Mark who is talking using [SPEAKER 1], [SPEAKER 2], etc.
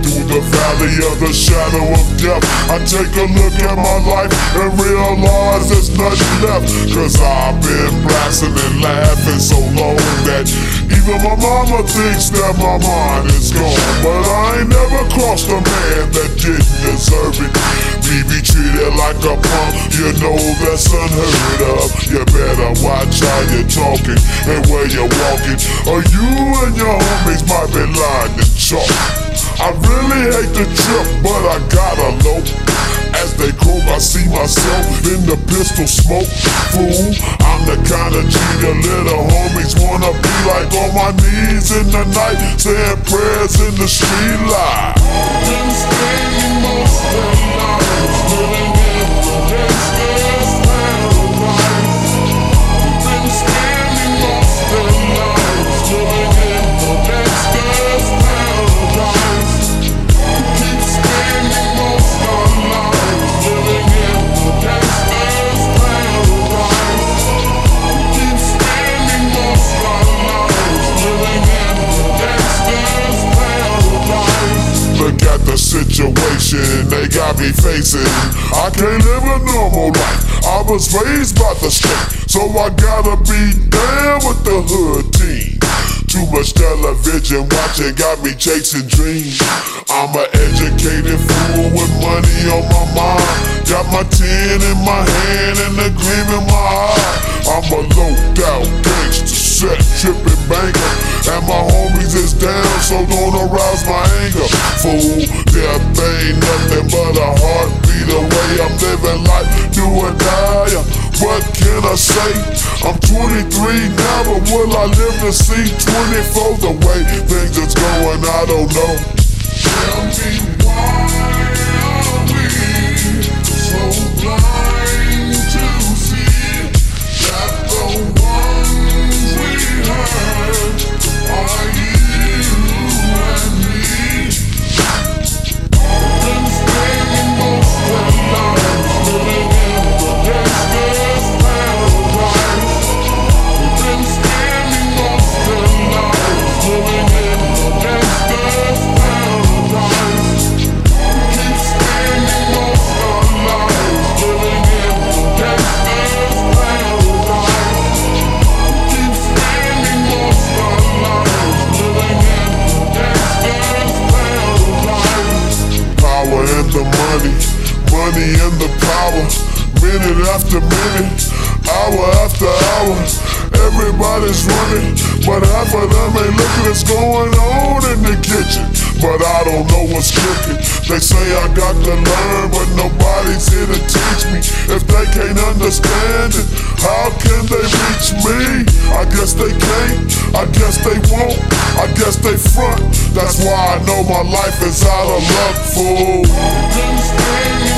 [SPEAKER 1] through the valley of the shadow of death, I take a look at my life and realize there's nothing left. Cause I've been blasting and laughing so long that even my mama thinks that my mind is gone. But I ain't never crossed a man that didn't deserve it. Me be treated like a punk, you know that's unheard of. You better watch how you're talking and where you're walking, or you and your homies might be lying to chalk. I really hate the trip, but I gotta low. As they croak, I see myself in the pistol smoke. Fool, I'm the kind of G the little homies wanna be like, on my knees in the night, saying prayers in the street light.
[SPEAKER 2] Been spending most of their lives living in the gangster's paradise. Been spending most of their lives living in the gangster's paradise. Keep spending most of our lives living in the gangster's paradise. Keep spending most of our lives living in the gangster's paradise.
[SPEAKER 1] Look at the situation they got me facing. I can't live a normal life. I was raised by the state, so I gotta be down with the hood team. Too much television watching got me chasing dreams. I'm an educated fool with money on my mind. Got my 10 in my hand and a gleam in my eye. I'm a loped out gangster, set tripping banker, and my homies is down, so don't arouse my anger. Fool, death ain't nothing but a heartbeat away. I'm living life, do or die. What can I say? I'm 23 now, but will I live to see 24? The way things is going, I don't know.
[SPEAKER 2] Tell me why are we so blind to see that the ones we hurt are you and me? Been spending most of their lives living in the gangster's paradise. Been spending most of their lives living in the gangster's paradise. Keep spending most of our lives living in the gangster's paradise. Keep spending most of our lives living in the gangster's paradise.
[SPEAKER 1] Power and the money, money and the power. Minute after minute, hour after hour, everybody's running, but half of them ain't looking what's going on in the kitchen. But I don't know what's cooking. They say I got to learn, but nobody's here to teach me. If they can't understand it, how can they reach me? I guess they can't, I guess they won't, I guess they front. That's why I know my life is out of luck, fool.
[SPEAKER 2] Been spending